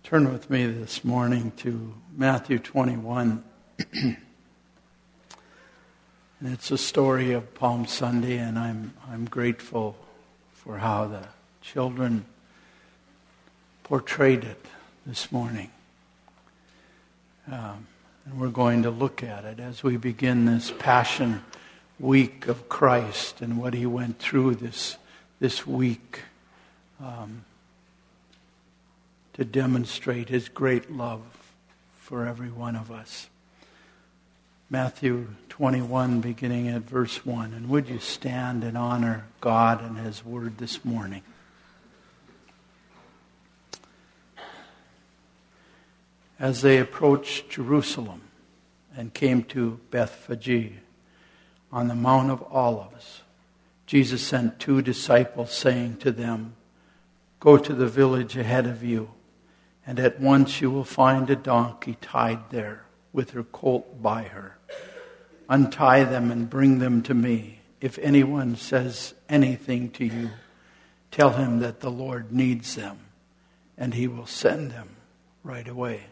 Turn with me this morning to Matthew 21. And it's a story of Palm Sunday, and I'm grateful for how the children portrayed it this morning. And we're going to look at it as we begin this Passion Week of Christ and what He went through this week. To demonstrate His great love for every one of us. Matthew 21, beginning at verse 1. And would you stand and honor God and His Word this morning? As they approached Jerusalem and came to Bethphage on the Mount of Olives, Jesus sent 2 disciples, saying to them, "Go to the village ahead of you, and at once you will find a donkey tied there, with her colt by her. Untie them and bring them to me. If anyone says anything to you, tell him that the Lord needs them, and He will send them right away."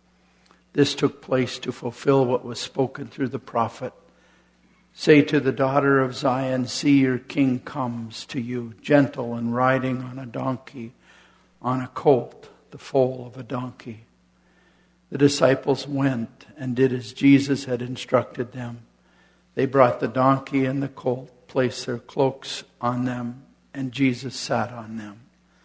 This took place to fulfill what was spoken through the prophet. "Say to the daughter of Zion, see, your king comes to you, gentle and riding on a donkey, on a colt, the foal of a donkey." The disciples went and did as Jesus had instructed them. They brought the donkey and the colt, placed their cloaks on them, and Jesus sat on them.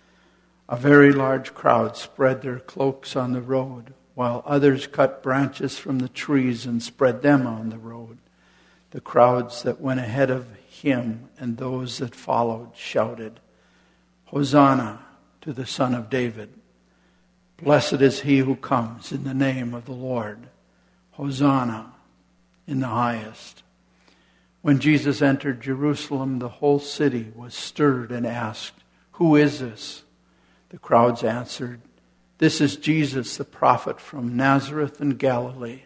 A very large crowd spread their cloaks on the road, while others cut branches from the trees and spread them on the road. The crowds that went ahead of Him and those that followed shouted, "Hosanna to the Son of David. Blessed is He who comes in the name of the Lord. Hosanna in the highest." When Jesus entered Jerusalem, the whole city was stirred and asked, "Who is this?" The crowds answered, "This is Jesus, the prophet from Nazareth in Galilee."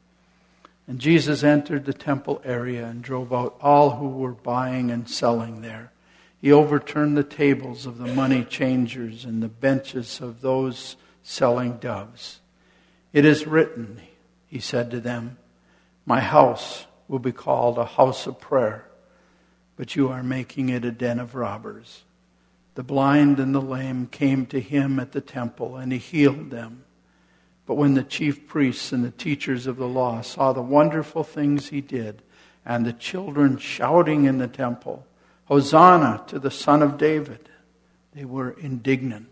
And Jesus entered the temple area and drove out all who were buying and selling there. He overturned the tables of the money changers and the benches of those selling doves. "It is written," He said to them, "My house will be called a house of prayer, but you are making it a den of robbers." The blind and the lame came to Him at the temple, and He healed them. But when the chief priests and the teachers of the law saw the wonderful things He did, and the children shouting in the temple, "Hosanna to the Son of David," they were indignant.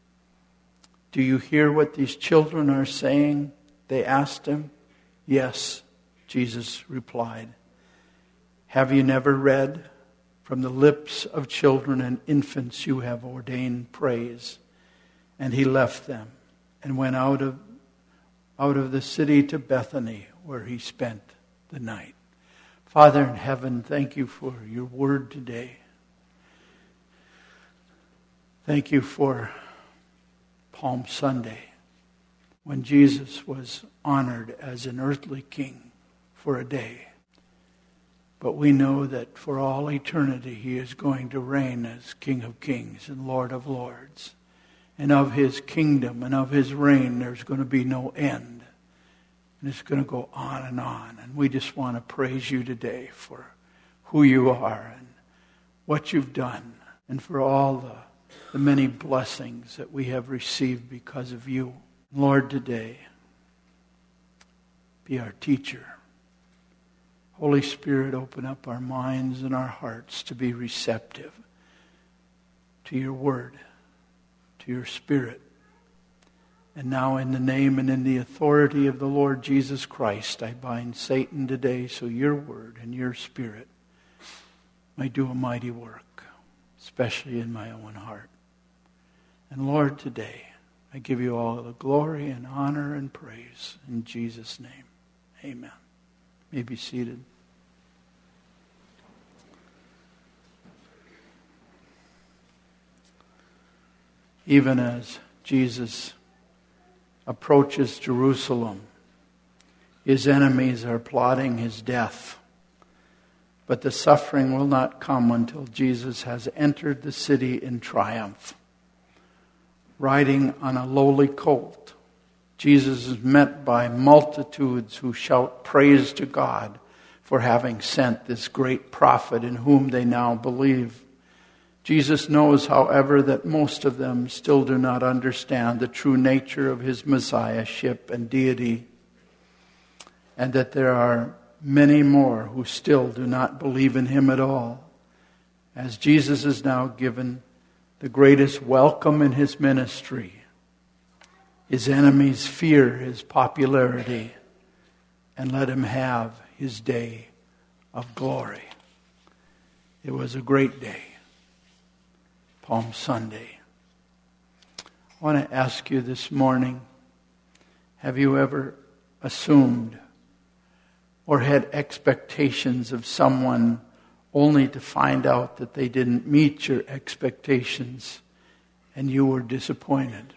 "Do you hear what these children are saying?" they asked Him. "Yes," Jesus replied. "Have you never read, 'From the lips of children and infants you have ordained praise'?" And He left them and went out of the city to Bethany, where He spent the night. Father in heaven, thank You for Your word today. Thank You for Palm Sunday, when Jesus was honored as an earthly king for a day. But we know that for all eternity He is going to reign as King of Kings and Lord of Lords. And of His kingdom and of His reign there's going to be no end. And it's going to go on and on. And we just want to praise You today for who You are and what You've done, and for all the many blessings that we have received because of You. Lord, today, be our teacher. Holy Spirit, open up our minds and our hearts to be receptive to Your word, to Your Spirit. And now, in the name and in the authority of the Lord Jesus Christ, I bind Satan today so Your word and Your Spirit may do a mighty work, especially in my own heart. And Lord, today, I give You all the glory and honor and praise. In Jesus' name, amen. You may be seated. Even as Jesus approaches Jerusalem, His enemies are plotting His death. But the suffering will not come until Jesus has entered the city in triumph. riding on a lowly colt. Jesus is met by multitudes who shout praise to God for having sent this great prophet in whom they now believe. Jesus knows, however, that most of them still do not understand the true nature of his messiahship and deity, and that there are many more who still do not believe in him at all. As Jesus is now given the greatest welcome in his ministry, his enemies fear his popularity and let him have his day of glory. It was a great day, Palm Sunday. I want to ask you this morning, have you ever assumed or had expectations of someone only to find out that they didn't meet your expectations and you were disappointed?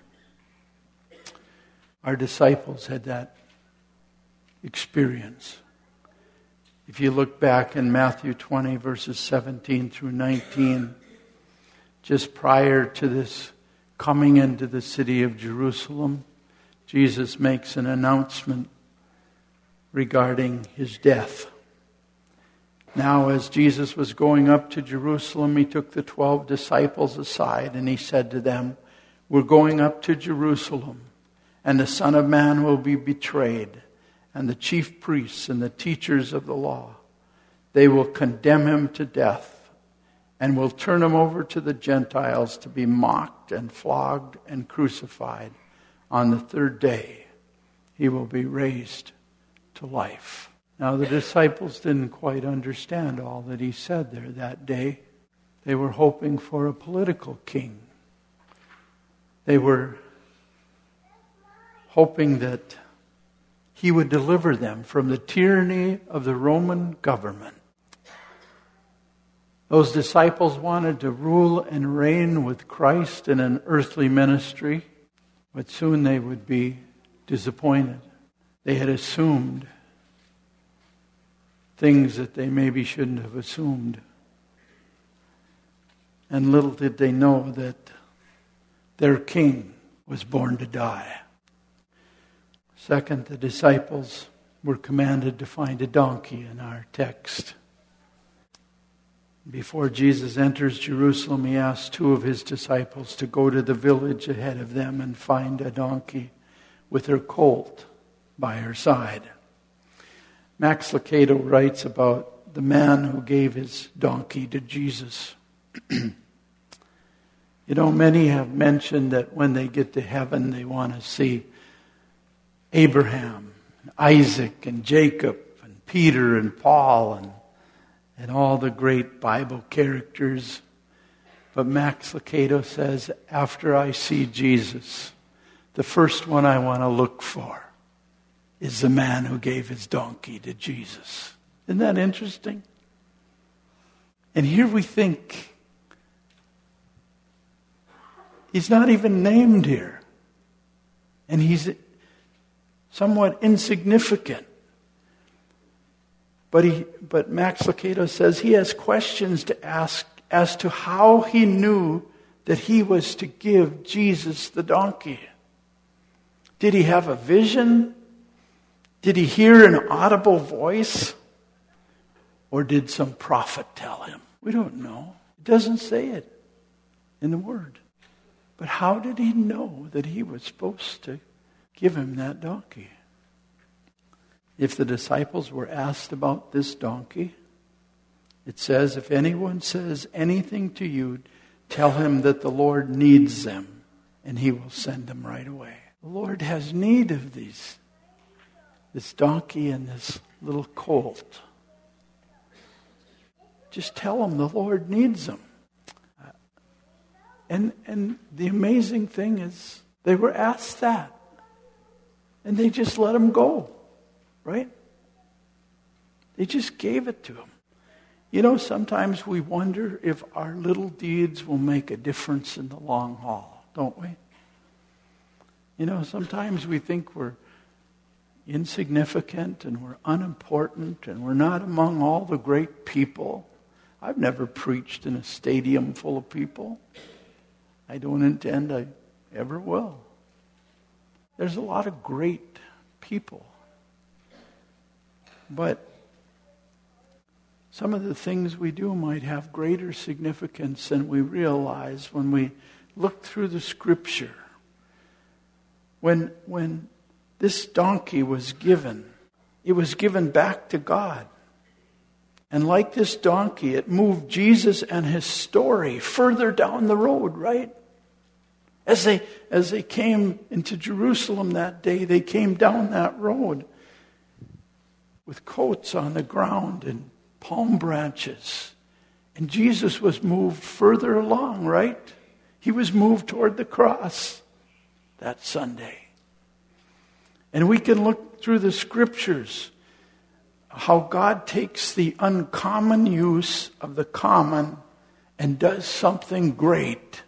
Our disciples had that experience. If you look back in Matthew 20, verses 17 through 19, just prior to this coming into the city of Jerusalem, Jesus makes an announcement regarding his death. Now, as Jesus was going up to Jerusalem, he took the 12 disciples aside and he said to them, "We're going up to Jerusalem, and the Son of Man will be betrayed, and the chief priests and the teachers of the law, they will condemn him to death and will turn him over to the Gentiles to be mocked and flogged and crucified. On the third day, he will be raised to life." Now, the disciples didn't quite understand all that he said there that day. They were hoping for a political king. They were hoping that he would deliver them from the tyranny of the Roman government. Those disciples wanted to rule and reign with Christ in an earthly ministry, but soon they would be disappointed. They had assumed things that they maybe shouldn't have assumed. And little did they know that their king was born to die. Second, the disciples were commanded to find a donkey in our text. Before Jesus enters Jerusalem, he asks 2 of his disciples to go to the village ahead of them and find a donkey with her colt by her side. Max Lucado writes about the man who gave his donkey to Jesus. You know, many have mentioned that when they get to heaven, they want to see Abraham, Isaac, and Jacob, and Peter, and Paul, and all the great Bible characters. But Max Lucado says, after I see Jesus, the first one I want to look for is the man who gave his donkey to Jesus. Isn't that interesting? And here we think he's not even named here. And he's somewhat insignificant. But Max Lucado says he has questions to ask as to how he knew that he was to give Jesus the donkey. Did he have a vision? Did he hear an audible voice? Or did some prophet tell him? We don't know. It doesn't say it in the Word. But how did he know that he was supposed to give him that donkey? If the disciples were asked about this donkey, it says, if anyone says anything to you, tell him that the Lord needs them, and he will send them right away. The Lord has need of this donkey and this little colt. Just tell him the Lord needs them. And the amazing thing is, they were asked that, and they just let him go, right? They just gave it to him. You know, sometimes we wonder if our little deeds will make a difference in the long haul, don't we? You know, sometimes we think we're insignificant and we're unimportant and we're not among all the great people. I've never preached in a stadium full of people. I don't intend. I ever will. There's a lot of great people. But some of the things we do might have greater significance than we realize when we look through the Scripture. When this donkey was given, it was given back to God. And like this donkey, it moved Jesus and his story further down the road, right? As they came into Jerusalem that day, they came down that road with coats on the ground and palm branches. And Jesus was moved further along, right? He was moved toward the cross that Sunday. And we can look through the Scriptures how God takes the uncommon use of the common and does something great.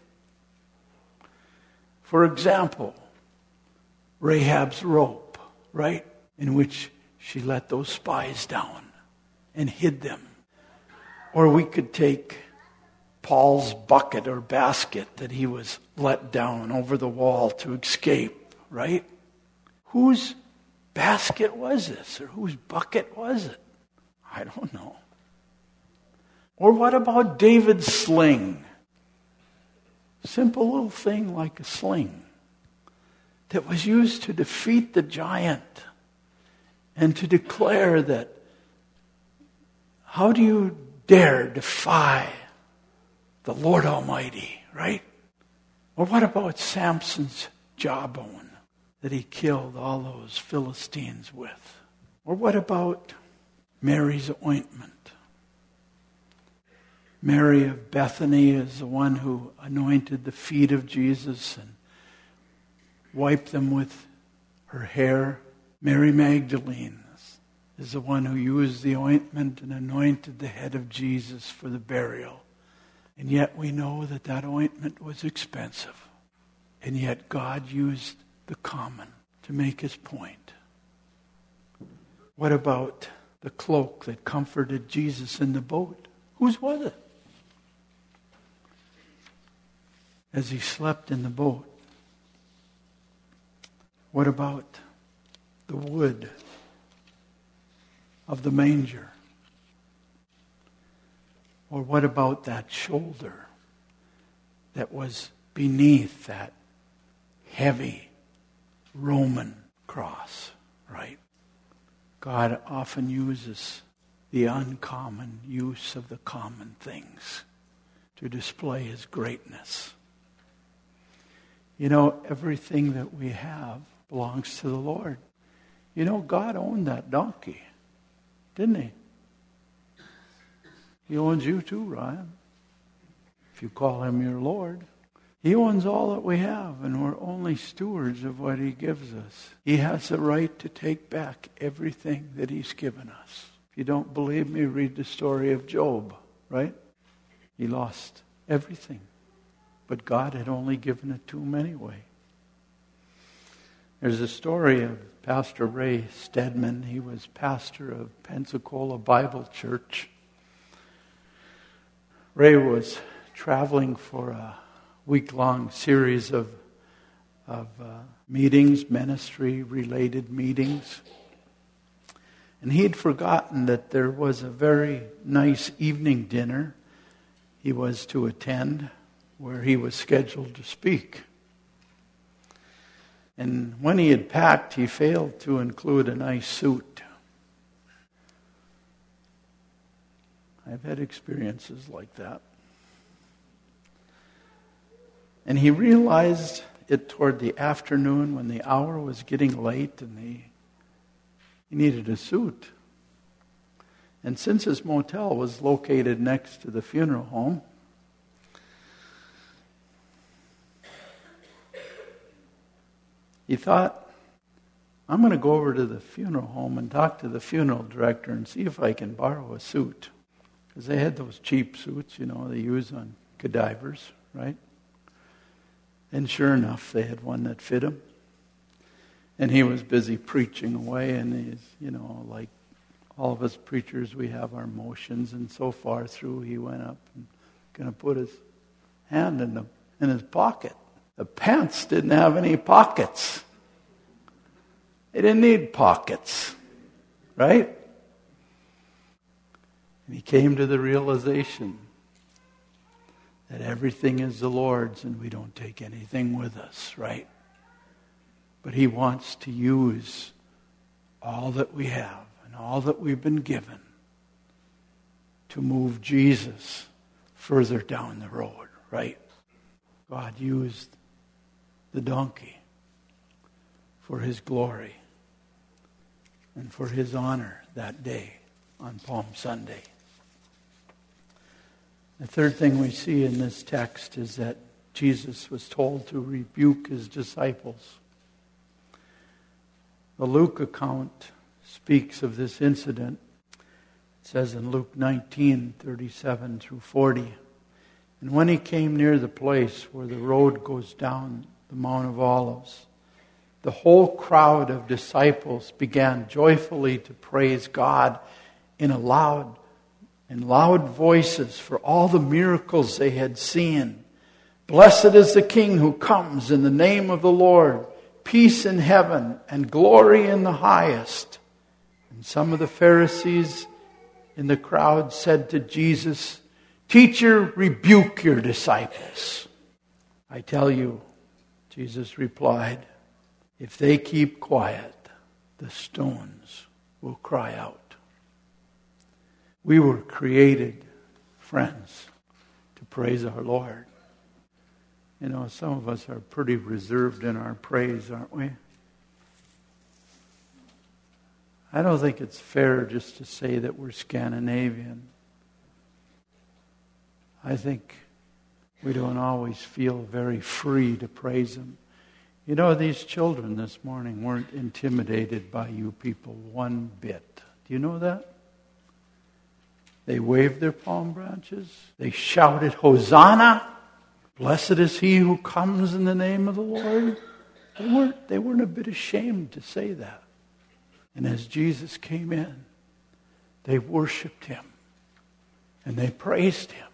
For example, Rahab's rope, right? In which she let those spies down and hid them. Or we could take Paul's bucket or basket that he was let down over the wall to escape, right? Whose basket was this? Or whose bucket was it? I don't know. Or what about David's sling? Simple little thing like a sling that was used to defeat the giant and to declare that, how do you dare defy the Lord Almighty, right? Or what about Samson's jawbone that he killed all those Philistines with? Or what about Mary's ointment? Mary of Bethany is the one who anointed the feet of Jesus and wiped them with her hair. Mary Magdalene is the one who used the ointment and anointed the head of Jesus for the burial. And yet we know that that ointment was expensive. And yet God used the common to make his point. What about the cloak that comforted Jesus in the boat? Whose was it? As he slept in the boat. What about the wood of the manger? Or what about that shoulder that was beneath that heavy Roman cross, right? God often uses the uncommon use of the common things to display his greatness. You know, everything that we have belongs to the Lord. You know, God owned that donkey, didn't he? He owns you too, Ryan. If you call him your Lord. He owns all that we have, and we're only stewards of what he gives us. He has the right to take back everything that he's given us. If you don't believe me, read the story of Job, right? He lost everything. But God had only given it to him anyway. There's a story of Pastor Ray Stedman. He was pastor of Pensacola Bible Church. Ray was traveling for a week-long series of meetings, ministry-related meetings. And he had forgotten that there was a very nice evening dinner he was to attend where he was scheduled to speak. And when he had packed, he failed to include a nice suit. I've had experiences like that. And he realized it toward the afternoon when the hour was getting late and he needed a suit. And since his motel was located next to the funeral home, he thought, I'm going to go over to the funeral home and talk to the funeral director and see if I can borrow a suit. Because they had those cheap suits, you know, they use on cadavers, right? And sure enough, they had one that fit him. And he was busy preaching away, and he's, you know, like all of us preachers, we have our motions, and so far through, he went up and going to put his hand in his pocket. The pants didn't have any pockets. They didn't need pockets, right? And he came to the realization that everything is the Lord's and we don't take anything with us, right? But he wants to use all that we have and all that we've been given to move Jesus further down the road, right? God used the donkey for his glory and for his honor that day on Palm Sunday. The third thing we see in this text is that Jesus was told to rebuke his disciples. The Luke account speaks of this incident. It says in Luke 19:37 through 40, "And when he came near the place where the road goes down the Mount of Olives, the whole crowd of disciples began joyfully to praise God in loud voices for all the miracles they had seen. 'Blessed is the King who comes in the name of the Lord. Peace in heaven and glory in the highest.' And some of the Pharisees in the crowd said to Jesus, 'Teacher, rebuke your disciples.' 'I tell you,' Jesus replied, 'if they keep quiet, the stones will cry out.'" We were created, friends, to praise our Lord. You know, some of us are pretty reserved in our praise, aren't we? I don't think it's fair just to say that we're Scandinavian. I think we don't always feel very free to praise Him. You know, these children this morning weren't intimidated by you people one bit. Do you know that? They waved their palm branches. They shouted, "Hosanna! Blessed is he who comes in the name of the Lord." They weren't a bit ashamed to say that. And as Jesus came in, they worshiped Him and they praised Him.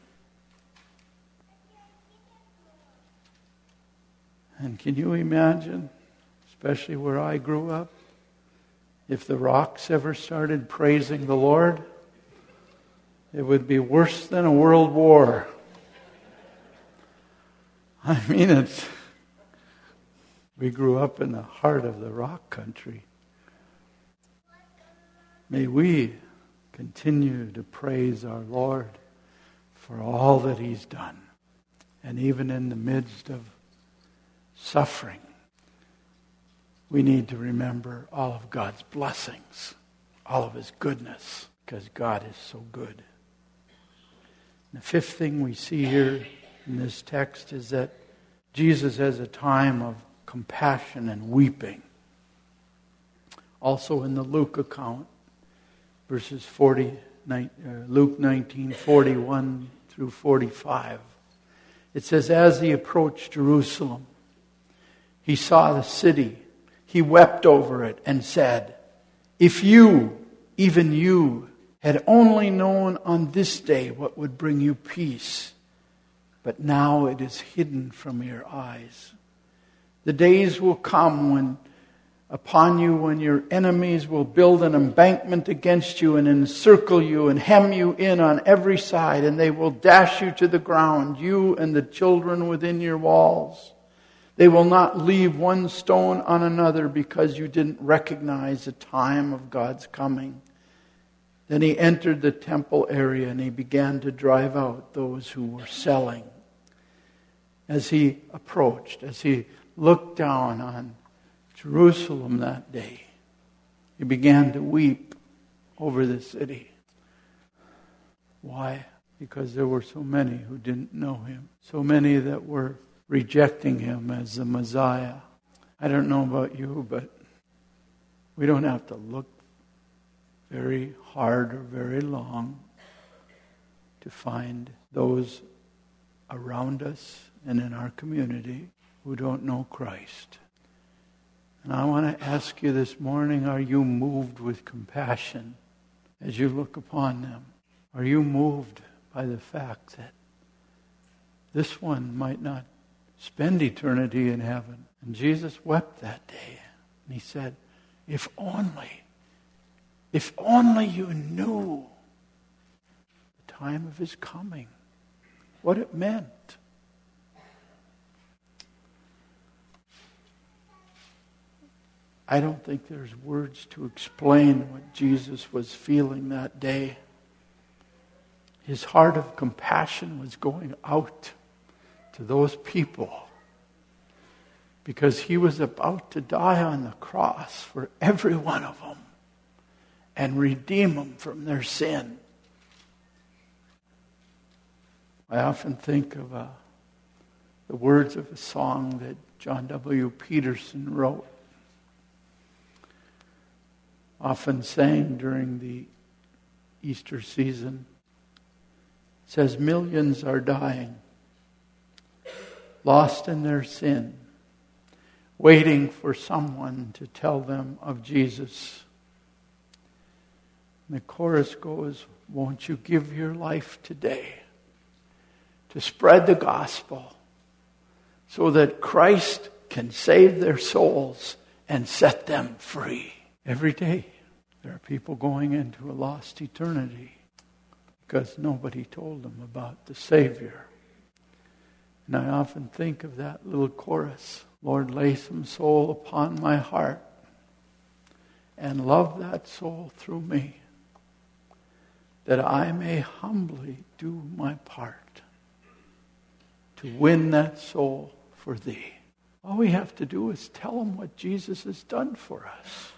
And can you imagine, especially where I grew up, if the Rocks ever started praising the Lord? It would be worse than a world war. I mean, we grew up in the heart of the rock country. May we continue to praise our Lord for all that He's done. And even in the midst of suffering, we need to remember all of God's blessings, all of His goodness, because God is so good. And the fifth thing we see here in this text is that Jesus has a time of compassion and weeping. Also in the Luke account, verses Luke 19:41 through 45, it says, "As he approached Jerusalem, he saw the city. He wept over it and said, 'If you, even you, had only known on this day what would bring you peace, but now it is hidden from your eyes. The days will come when your enemies will build an embankment against you and encircle you and hem you in on every side, and they will dash you to the ground, you and the children within your walls. They will not leave one stone on another because you didn't recognize the time of God's coming.' Then he entered the temple area and he began to drive out those who were selling. As he approached, as he looked down on Jerusalem that day, he began to weep over the city. Why? Because there were so many who didn't know Him. So many that were rejecting Him as the Messiah. I don't know about you, but we don't have to look very hard or very long to find those around us and in our community who don't know Christ. And I want to ask you this morning, are you moved with compassion as you look upon them? Are you moved by the fact that this one might not spend eternity in heaven. And Jesus wept that day. And he said, if only you knew the time of his coming, what it meant. I don't think there's words to explain what Jesus was feeling that day. His heart of compassion was going out to those people because he was about to die on the cross for every one of them and redeem them from their sin. I often think of the words of a song that John W. Peterson wrote, often sang during the Easter season. It says, millions are dying, lost in their sin, waiting for someone to tell them of Jesus. And the chorus goes, won't you give your life today to spread the gospel so that Christ can save their souls and set them free? Every day there are people going into a lost eternity because nobody told them about the Savior. And I often think of that little chorus, Lord, lay some soul upon my heart and love that soul through me, that I may humbly do my part to win that soul for thee. All we have to do is tell them what Jesus has done for us.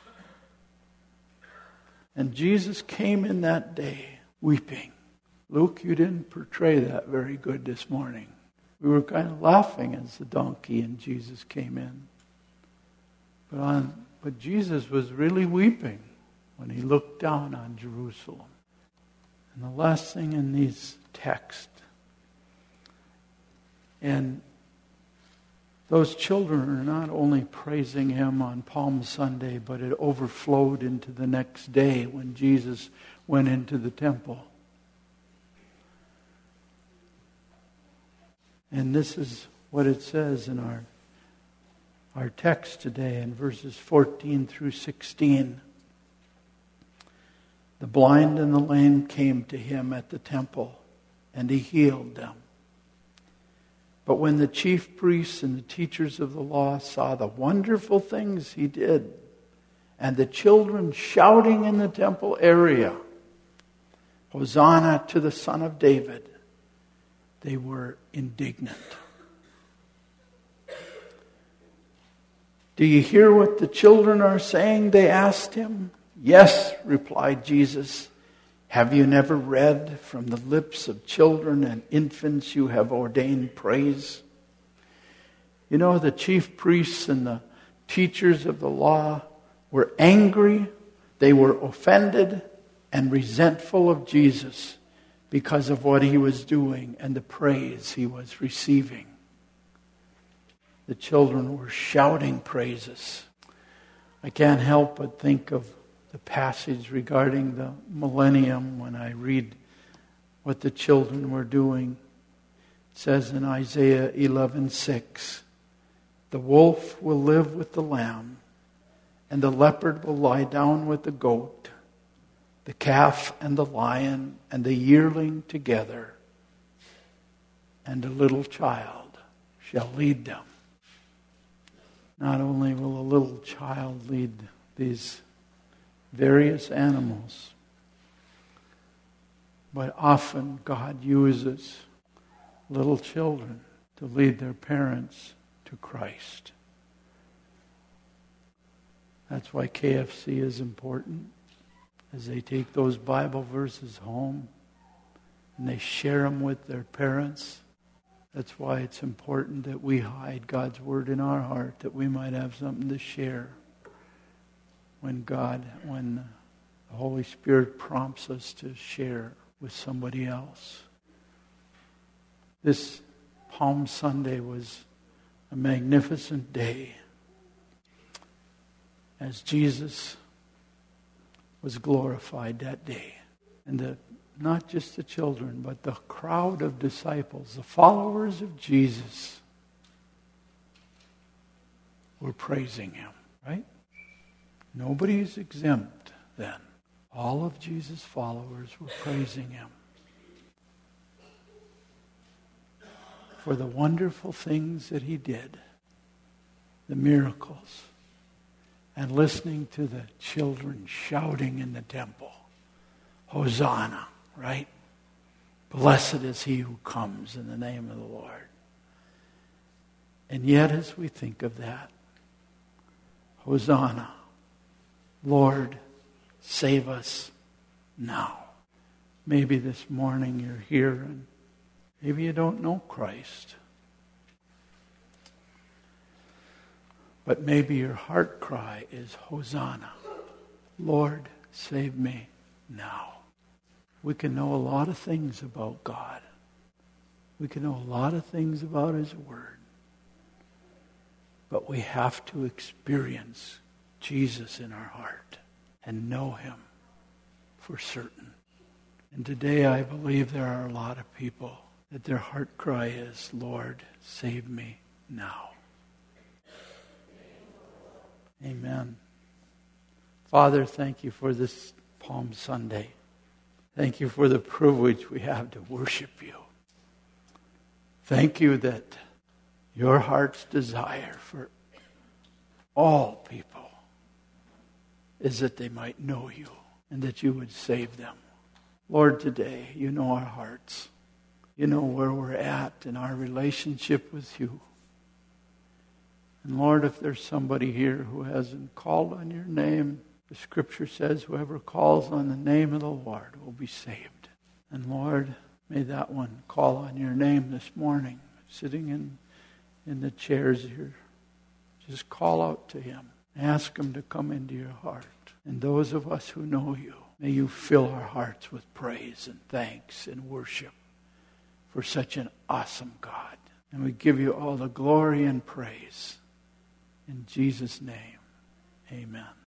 And Jesus came in that day weeping. Luke, you didn't portray that very good this morning. We were kind of laughing as the donkey and Jesus came in. But Jesus was really weeping when he looked down on Jerusalem. And the last thing in these texts, and those children are not only praising him on Palm Sunday, but it overflowed into the next day when Jesus went into the temple. And this is what it says in our text today in verses 14 through 16. The blind and the lame came to him at the temple, and he healed them. But when the chief priests and the teachers of the law saw the wonderful things he did, and the children shouting in the temple area, Hosanna to the Son of David, they were indignant. Do you hear what the children are saying? They asked him. Yes, replied Jesus. Have you never read, from the lips of children and infants you have ordained praise? You know, the chief priests and the teachers of the law were angry, they were offended and resentful of Jesus because of what he was doing and the praise he was receiving. The children were shouting praises. I can't help but think of the passage regarding the millennium when I read what the children were doing. It says in Isaiah 11:6, the wolf will live with the lamb, and the leopard will lie down with the goat, the calf and the lion and the yearling together, and a little child shall lead them. Not only will a little child lead these various animals, but often God uses little children to lead their parents to Christ. That's why KFC is important, as they take those Bible verses home and they share them with their parents. That's why it's important that we hide God's Word in our heart, that we might have something to share when the Holy Spirit prompts us to share with somebody else. This Palm Sunday was a magnificent day as Jesus was glorified that day. And not just the children, but the crowd of disciples, the followers of Jesus, were praising him, right? Nobody is exempt then. All of Jesus' followers were praising him for the wonderful things that he did, the miracles, and listening to the children shouting in the temple, Hosanna, right? Blessed is he who comes in the name of the Lord. And yet as we think of that, Hosanna, Lord, save us now. Maybe this morning you're here and maybe you don't know Christ. But maybe your heart cry is, Hosanna, Lord, save me now. We can know a lot of things about God. We can know a lot of things about his word. But we have to experience Jesus in our heart and know him for certain. And today I believe there are a lot of people that their heart cry is, Lord, save me now. Amen. Father, thank you for this Palm Sunday. Thank you for the privilege we have to worship you. Thank you that your heart's desire for all people is that they might know you and that you would save them. Lord, today, you know our hearts. You know where we're at in our relationship with you. And Lord, if there's somebody here who hasn't called on your name, the scripture says whoever calls on the name of the Lord will be saved. And Lord, may that one call on your name this morning, sitting in the chairs here. Just call out to him. Ask him to come into your heart. And those of us who know you, may you fill our hearts with praise and thanks and worship for such an awesome God. And we give you all the glory and praise. In Jesus' name, amen.